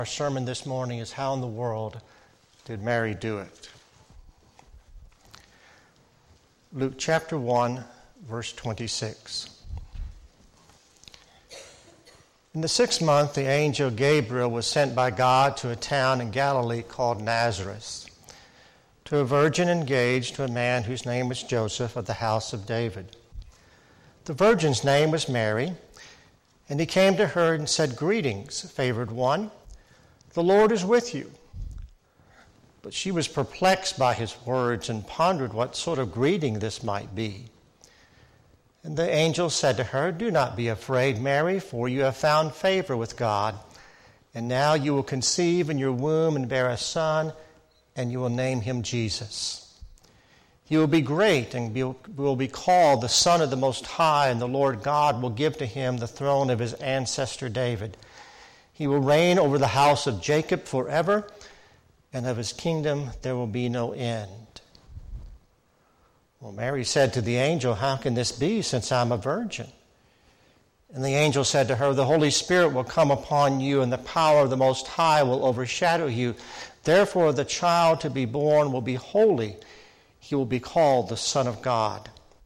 Our sermon this morning is How in the World Did Mary Do It? Luke chapter 1, verse 26. In the 6th month, the angel Gabriel was sent by God to a town in Galilee called Nazareth, to a virgin engaged to a man whose name was Joseph of the house of David. The virgin's name was Mary, and he came to her and said, "Greetings, favored one. The Lord is with you." But she was perplexed by his words and pondered what sort of greeting this might be. And the angel said to her, "Do not be afraid, Mary, for you have found favor with God. And now you will conceive in your womb and bear a son, and you will name him Jesus. He will be great and will be called the Son of the Most High, and the Lord God will give to him the throne of his ancestor David. He will reign over the house of Jacob forever, and of his kingdom there will be no end." Well, Mary said to the angel, "How can this be, since I'm a virgin?" And the angel said to her, "The Holy Spirit will come upon you, and the power of the Most High will overshadow you. Therefore the child to be born will be holy. He will be called the Son of God.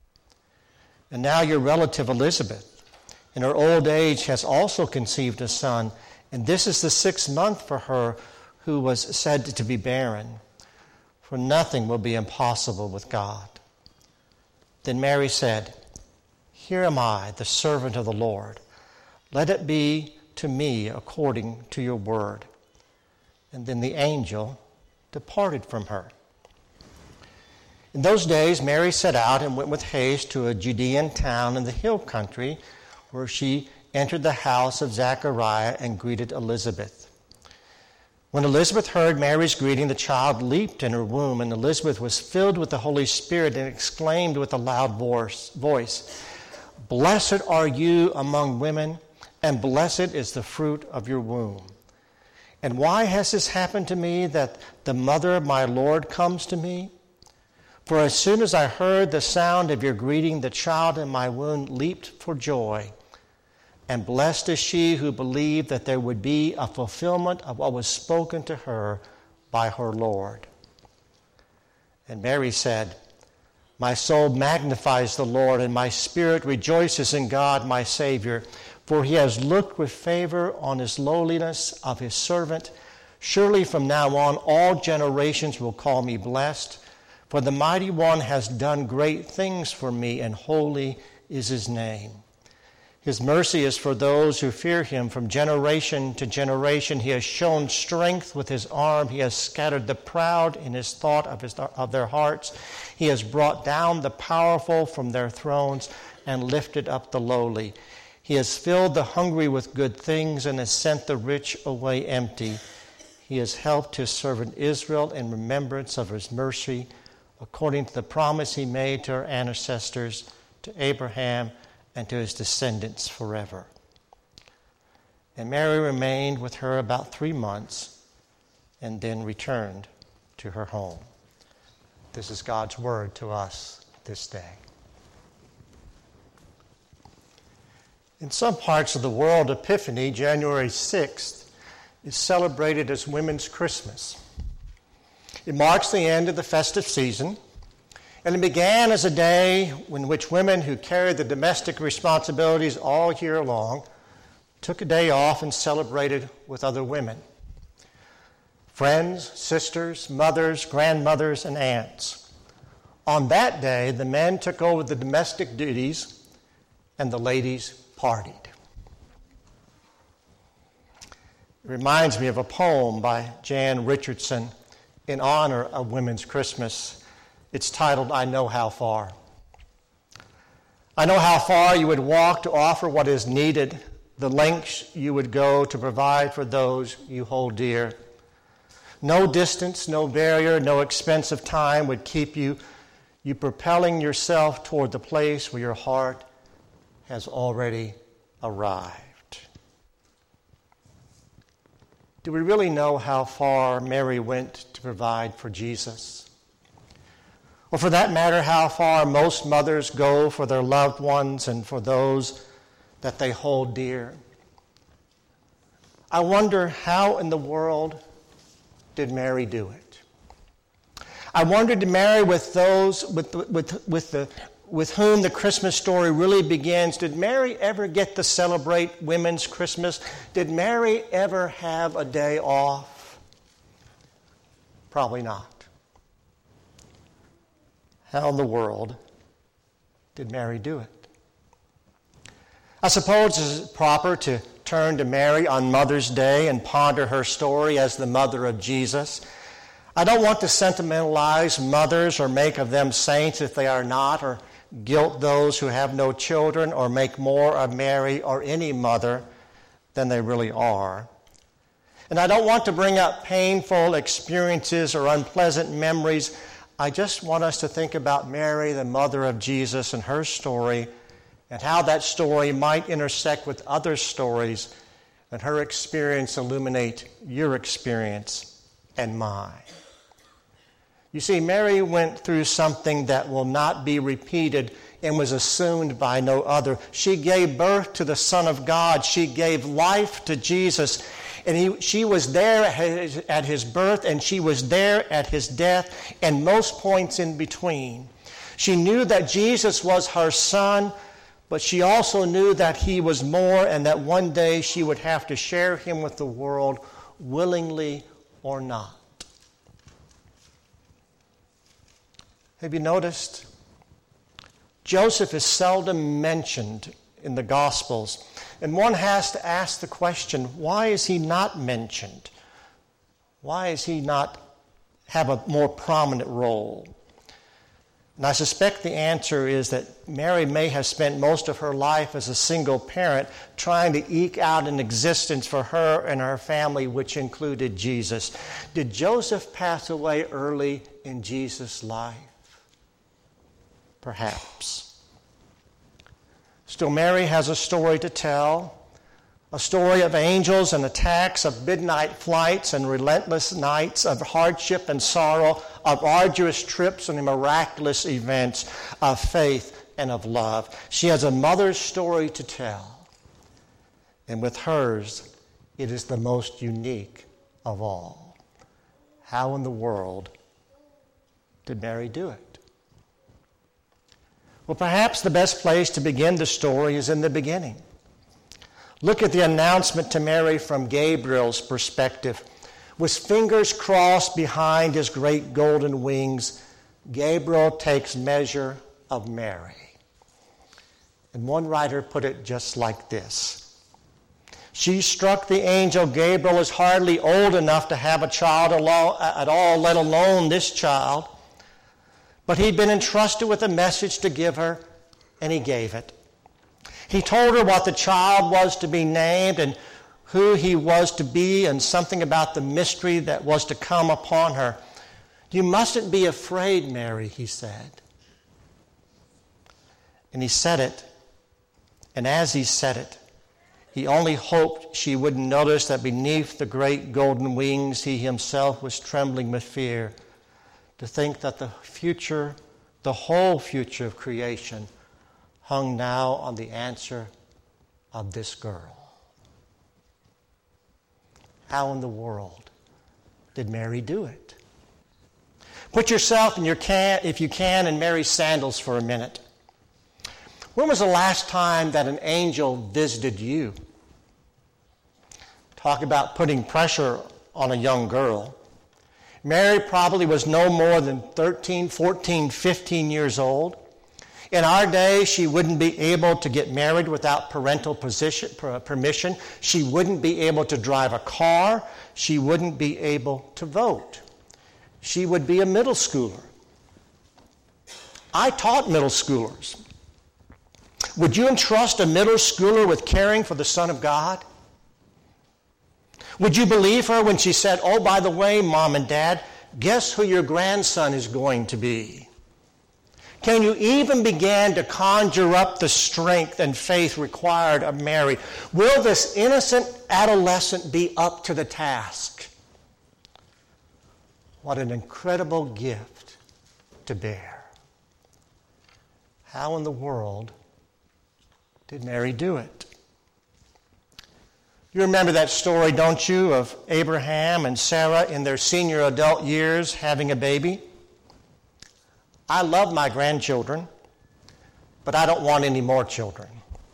And now your relative Elizabeth, in her old age, has also conceived a son, and this is the 6th month for her who was said to be barren. For nothing will be impossible with God." Then Mary said, "Here am I, the servant of the Lord. Let it be to me according to your word." And then the angel departed from her. In those days, Mary set out and went with haste to a Judean town in the hill country, where she entered the house of Zechariah and greeted Elizabeth. When Elizabeth heard Mary's greeting, the child leaped in her womb, and Elizabeth was filled with the Holy Spirit and exclaimed with a loud voice, "Blessed are you among women, and blessed is the fruit of your womb. And why has this happened to me, that the mother of my Lord comes to me? For as soon as I heard the sound of your greeting, the child in my womb leaped for joy. And blessed is she who believed that there would be a fulfillment of what was spoken to her by her Lord." And Mary said, "My soul magnifies the Lord, and my spirit rejoices in God my Savior, for he has looked with favor on his lowliness of his servant. Surely from now on all generations will call me blessed, for the Mighty One has done great things for me, and holy is his name. His mercy is for those who fear him from generation to generation. He has shown strength with his arm. He has scattered the proud in his thought of their hearts. He has brought down the powerful from their thrones and lifted up the lowly. He has filled the hungry with good things and has sent the rich away empty. He has helped his servant Israel in remembrance of his mercy, according to the promise he made to our ancestors, to Abraham, and to his descendants forever." And Mary remained with her about 3 months and then returned to her home. This is God's word to us this day. In some parts of the world, Epiphany, January 6th, is celebrated as Women's Christmas. It marks the end of the festive season, and it began as a day in which women who carried the domestic responsibilities all year long took a day off and celebrated with other women. Friends, sisters, mothers, grandmothers, and aunts. On that day, the men took over the domestic duties and the ladies partied. It reminds me of a poem by Jan Richardson in honor of Women's Christmas. It's titled, "I Know How Far." I know how far you would walk to offer what is needed, the lengths you would go to provide for those you hold dear. No distance, no barrier, no expense of time would keep you propelling yourself toward the place where your heart has already arrived. Do we really know how far Mary went to provide for Jesus? Or for that matter, how far most mothers go for their loved ones and for those that they hold dear? I wonder how in the world did Mary do it? I wonder, did Mary, with those with whom the Christmas story really begins, did Mary ever get to celebrate Women's Christmas? Did Mary ever have a day off? Probably not. How in the world did Mary do it? I suppose it's proper to turn to Mary on Mother's Day and ponder her story as the mother of Jesus. I don't want to sentimentalize mothers or make of them saints if they are not, or guilt those who have no children, or make more of Mary or any mother than they really are. And I don't want to bring up painful experiences or unpleasant memories. I just want us to think about Mary, the mother of Jesus, and her story, and how that story might intersect with other stories, and her experience illuminate your experience and mine. You see, Mary went through something that will not be repeated and was assumed by no other. She gave birth to the Son of God. She gave life to Jesus. And she was there at his birth, and she was there at his death, and most points in between. She knew that Jesus was her son, but she also knew that he was more, and that one day she would have to share him with the world, willingly or not. Have you noticed? Joseph is seldom mentioned in the Gospels. And one has to ask the question, why is he not mentioned? Why is he not have a more prominent role? And I suspect the answer is that Mary may have spent most of her life as a single parent trying to eke out an existence for her and her family, which included Jesus. Did Joseph pass away early in Jesus' life? Perhaps. Still, Mary has a story to tell, a story of angels and attacks, of midnight flights and relentless nights, of hardship and sorrow, of arduous trips and miraculous events, of faith and of love. She has a mother's story to tell, and with hers, it is the most unique of all. How in the world did Mary do it? Well, perhaps the best place to begin the story is in the beginning. Look at the announcement to Mary from Gabriel's perspective. With fingers crossed behind his great golden wings, Gabriel takes measure of Mary. And one writer put it just like this. She struck the angel Gabriel as hardly old enough to have a child at all, let alone this child. But he'd been entrusted with a message to give her, and he gave it. He told her what the child was to be named and who he was to be, and something about the mystery that was to come upon her. You mustn't be afraid, Mary, he said. And he said it, and as he said it, he only hoped she wouldn't notice that beneath the great golden wings he himself was trembling with fear, to think that the whole future of creation, hung now on the answer of this girl. How in the world did Mary do it? Put yourself, if you can, in Mary's sandals for a minute. When was the last time that an angel visited you? Talk about putting pressure on a young girl. Mary probably was no more than 13, 14, 15 years old. In our day, she wouldn't be able to get married without parental permission. She wouldn't be able to drive a car. She wouldn't be able to vote. She would be a middle schooler. I taught middle schoolers. Would you entrust a middle schooler with caring for the Son of God? Would you believe her when she said, "Oh, by the way, Mom and Dad, guess who your grandson is going to be?" Can you even begin to conjure up the strength and faith required of Mary? Will this innocent adolescent be up to the task? What an incredible gift to bear. How in the world did Mary do it? You remember that story, don't you, of Abraham and Sarah in their senior adult years having a baby? I love my grandchildren, but I don't want any more children.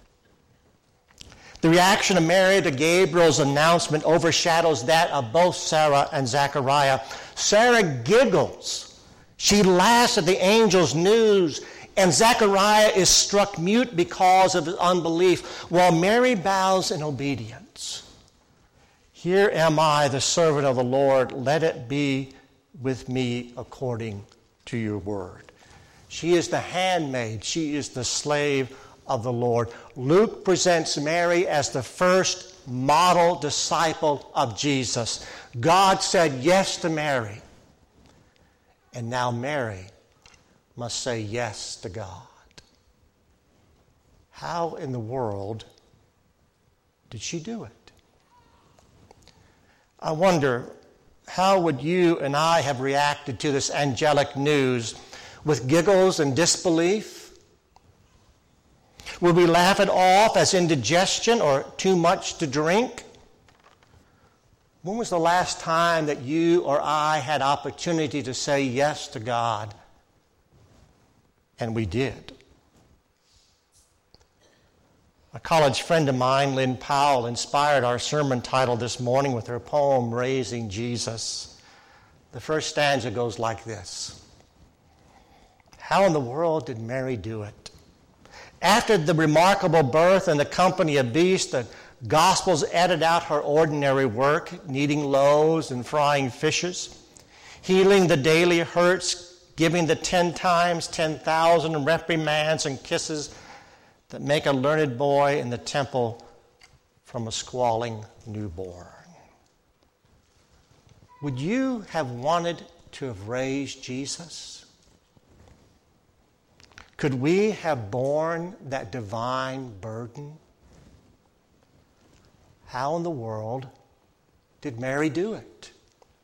The reaction of Mary to Gabriel's announcement overshadows that of both Sarah and Zechariah. Sarah giggles. She laughs at the angel's news, and Zechariah is struck mute because of his unbelief, while Mary bows in obedience. Here am I, the servant of the Lord. Let it be with me according to your word. She is the handmaid. She is the slave of the Lord. Luke presents Mary as the first model disciple of Jesus. God said yes to Mary. And now Mary must say yes to God. How in the world did she do it? I wonder, how would you and I have reacted to this angelic news? With giggles and disbelief? Would we laugh it off as indigestion or too much to drink? When was the last time that you or I had opportunity to say yes to God? And we did. A college friend of mine, Lynn Powell, inspired our sermon title this morning with her poem, Raising Jesus. The first stanza goes like this. How in the world did Mary do it? After the remarkable birth in the company of beasts, the Gospels edit out her ordinary work, kneading loaves and frying fishes, healing the daily hurts, giving the 10 times 10,000 reprimands and kisses that make a learned boy in the temple from a squalling newborn. Would you have wanted to have raised Jesus? Could we have borne that divine burden? How in the world did Mary do it?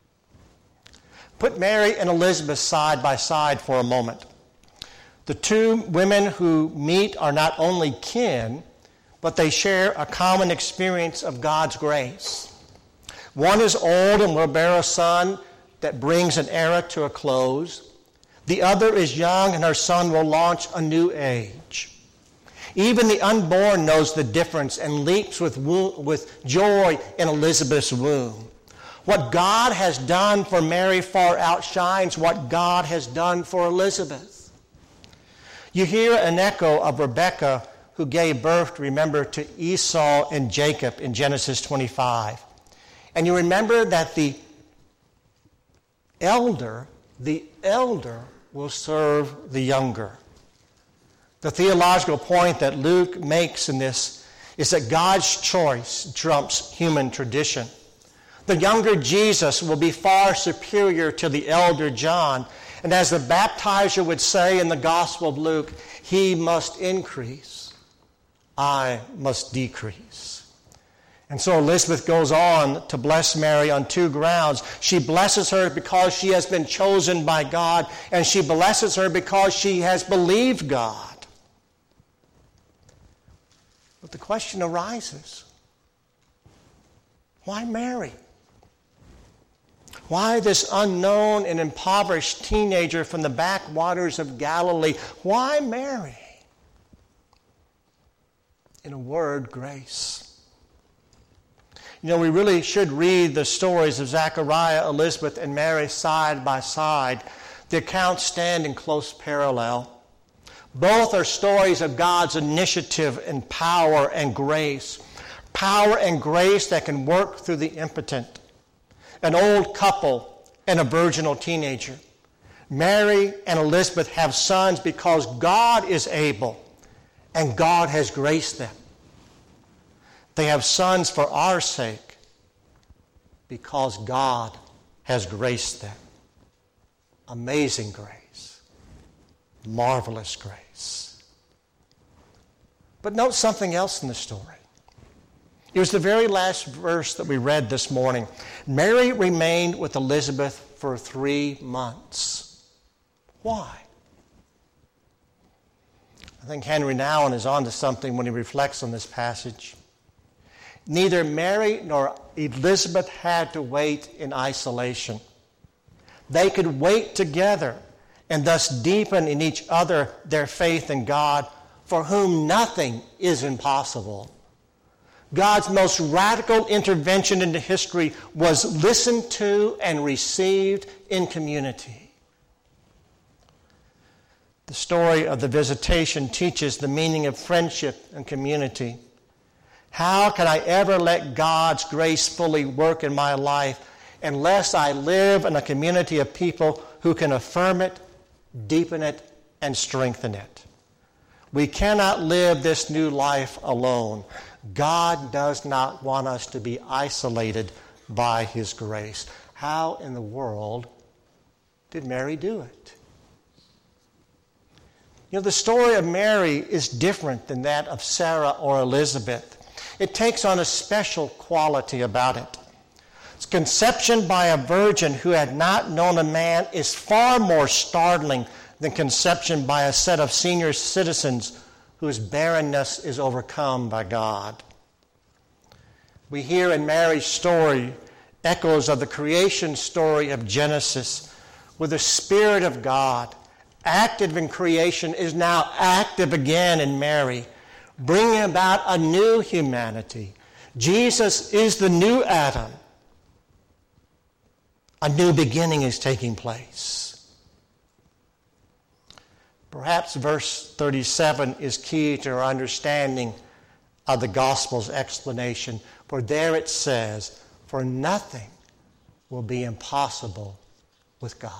Put Mary and Elizabeth side by side for a moment. The two women who meet are not only kin, but they share a common experience of God's grace. One is old and will bear a son that brings an era to a close. The other is young, and her son will launch a new age. Even the unborn knows the difference and leaps with joy in Elizabeth's womb. What God has done for Mary far outshines what God has done for Elizabeth. You hear an echo of Rebekah, who gave birth, remember, to Esau and Jacob in Genesis 25. And you remember that the elder will serve the younger. The theological point that Luke makes in this is that God's choice trumps human tradition. The younger Jesus will be far superior to the elder John. And as the baptizer would say in the Gospel of Luke, he must increase, I must decrease. And so Elizabeth goes on to bless Mary on two grounds. She blesses her because she has been chosen by God, and she blesses her because she has believed God. But the question arises, why Mary? Why this unknown and impoverished teenager from the backwaters of Galilee? Why Mary? In a word, grace. You know, we really should read the stories of Zechariah, Elizabeth, and Mary side by side. The accounts stand in close parallel. Both are stories of God's initiative and power and grace. Power and grace that can work through the impotent. An old couple and a virginal teenager. Mary and Elizabeth have sons because God is able and God has graced them. They have sons for our sake because God has graced them. Amazing grace. Marvelous grace. But note something else in the story. It was the very last verse that we read this morning. Mary remained with Elizabeth for 3 months. Why? I think Henry Nouwen is onto something when he reflects on this passage. Neither Mary nor Elizabeth had to wait in isolation. They could wait together and thus deepen in each other their faith in God, for whom nothing is impossible. God's most radical intervention into history was listened to and received in community. The story of the visitation teaches the meaning of friendship and community. How can I ever let God's grace fully work in my life unless I live in a community of people who can affirm it, deepen it, and strengthen it? We cannot live this new life alone. God does not want us to be isolated by His grace. How in the world did Mary do it? You know, the story of Mary is different than that of Sarah or Elizabeth. It takes on a special quality about it. Its conception by a virgin who had not known a man is far more startling than conception by a set of senior citizens whose barrenness is overcome by God. We hear in Mary's story echoes of the creation story of Genesis, where the Spirit of God, active in creation, is now active again in Mary, bringing about a new humanity. Jesus is the new Adam. A new beginning is taking place. Perhaps verse 37 is key to our understanding of the gospel's explanation, for there it says, "For nothing will be impossible with God."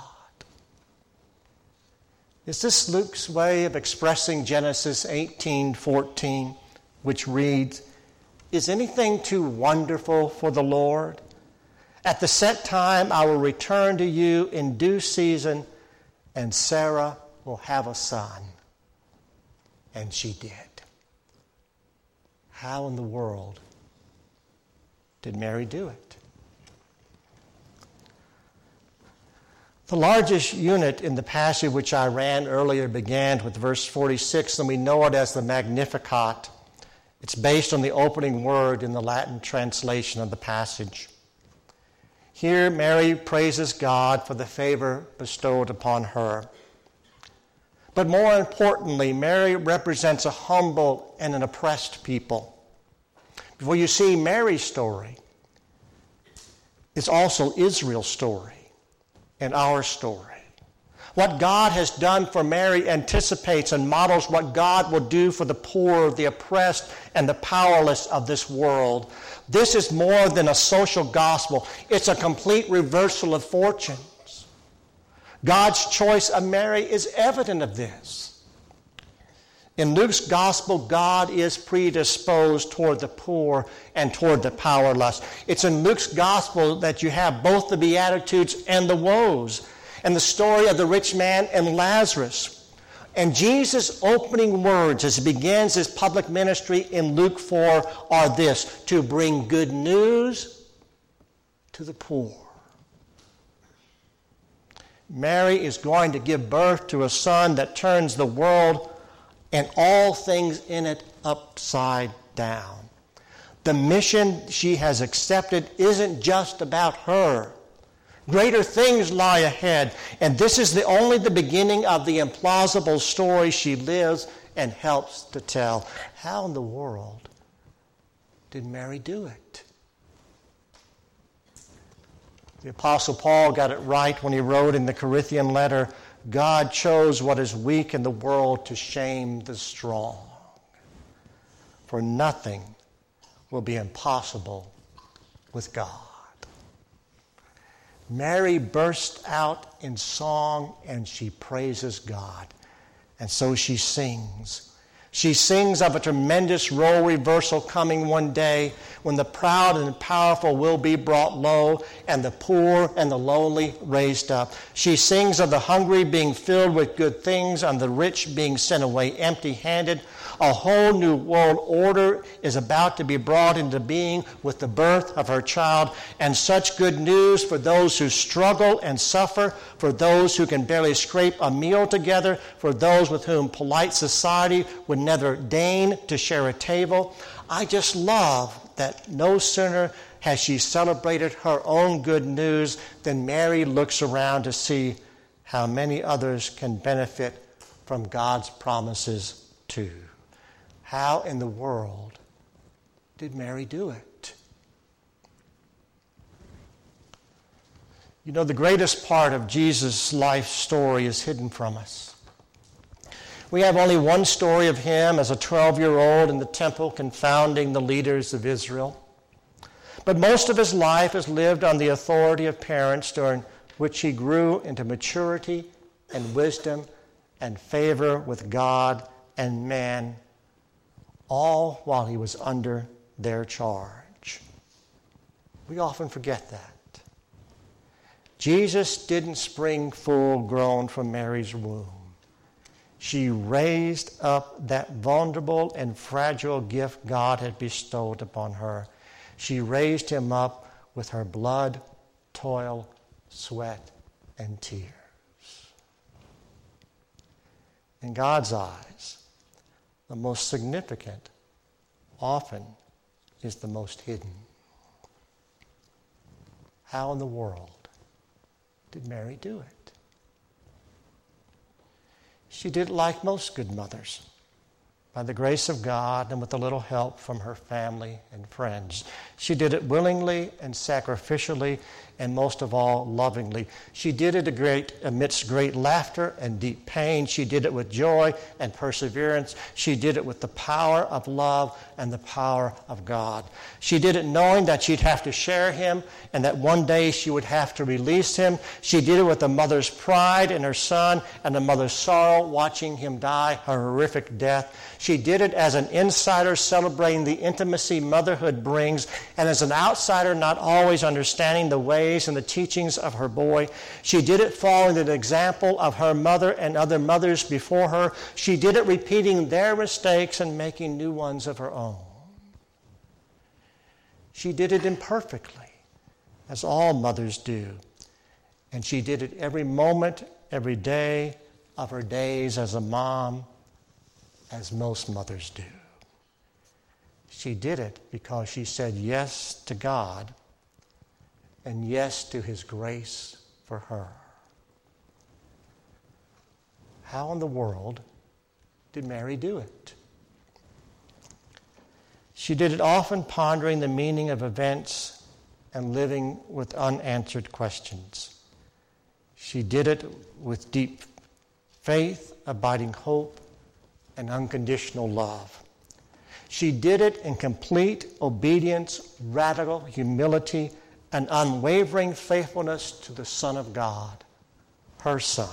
Is this Luke's way of expressing Genesis 18:14, which reads, "Is anything too wonderful for the Lord? At the set time I will return to you in due season, and Sarah will have a son." And she did. How in the world did Mary do it? The largest unit in the passage which I ran earlier began with verse 46, and we know it as the Magnificat. It's based on the opening word in the Latin translation of the passage. Here, Mary praises God for the favor bestowed upon her. But more importantly, Mary represents a humble and an oppressed people. Before you see Mary's story, it's also Israel's story and our story. What God has done for Mary anticipates and models what God will do for the poor, the oppressed, and the powerless of this world. This is more than a social gospel. It's a complete reversal of fortunes. God's choice of Mary is evident of this. In Luke's gospel, God is predisposed toward the poor and toward the powerless. It's in Luke's gospel that you have both the Beatitudes and the woes, and the story of the rich man and Lazarus. And Jesus' opening words as he begins his public ministry in Luke 4 are this: to bring good news to the poor. Mary is going to give birth to a son that turns the world and all things in it upside down. The mission she has accepted isn't just about her. Greater things lie ahead, and this is only the beginning of the implausible story she lives and helps to tell. How in the world did Mary do it? The Apostle Paul got it right when he wrote in the Corinthian letter, "God chose what is weak in the world to shame the strong. For nothing will be impossible with God." Mary burst out in song and she praises God. And so she sings. She sings of a tremendous role reversal coming one day when the proud and powerful will be brought low and the poor and the lonely raised up. She sings of the hungry being filled with good things and the rich being sent away empty-handed. A whole new world order is about to be brought into being with the birth of her child, and such good news for those who struggle and suffer, for those who can barely scrape a meal together, for those with whom polite society would never deign to share a table. I just love that no sooner has she celebrated her own good news than Mary looks around to see how many others can benefit from God's promises too. How in the world did Mary do it? You know, the greatest part of Jesus' life story is hidden from us. We have only one story of him as a 12-year-old in the temple confounding the leaders of Israel. But most of his life is lived on the authority of parents during which he grew into maturity and wisdom and favor with God and man, all while he was under their charge. We often forget that. Jesus didn't spring full-grown from Mary's womb. She raised up that vulnerable and fragile gift God had bestowed upon her. She raised him up with her blood, toil, sweat, and tears. In God's eyes, the most significant often is the most hidden. How in the world did Mary do it? She did it like most good mothers, by the grace of God and with a little help from her family and friends. She did it willingly and sacrificially, and most of all, lovingly. She did it amidst great laughter and deep pain. She did it with joy and perseverance. She did it with the power of love and the power of God. She did it knowing that she'd have to share him and that one day she would have to release him. She did it with a mother's pride in her son and a mother's sorrow watching him die a horrific death. She did it as an insider celebrating the intimacy motherhood brings, and as an outsider not always understanding the ways and the teachings of her boy. She did it following the example of her mother and other mothers before her. She did it repeating their mistakes and making new ones of her own. She did it imperfectly, as all mothers do. And she did it every moment, every day of her days as a mom, as most mothers do. She did it because she said yes to God and yes to his grace for her. How in the world did Mary do it? She did it often pondering the meaning of events and living with unanswered questions. She did it with deep faith, abiding hope, and unconditional love. She did it in complete obedience, radical humility, and unwavering faithfulness to the Son of God, her Son.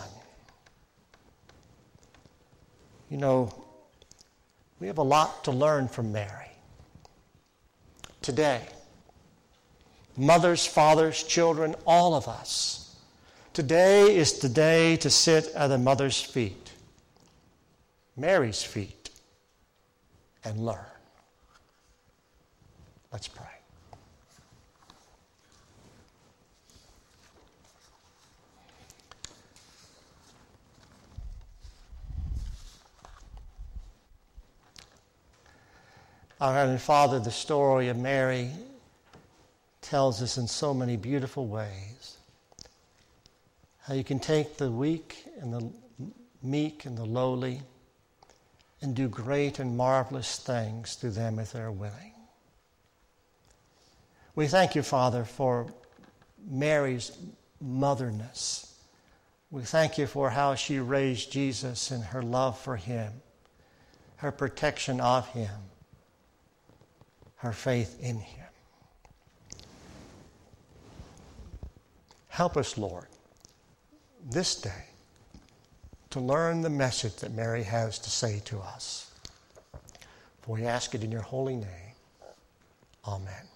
You know, we have a lot to learn from Mary. Today, mothers, fathers, children, all of us, today is the day to sit at a mother's feet, Mary's feet, and learn. Let's pray. Our Heavenly Father, the story of Mary tells us in so many beautiful ways how you can take the weak and the meek and the lowly and do great and marvelous things through them if they're willing. We thank you, Father, for Mary's motherness. We thank you for how she raised Jesus and her love for him, her protection of him, her faith in him. Help us, Lord, this day to learn the message that Mary has to say to us. For we ask it in your holy name. Amen.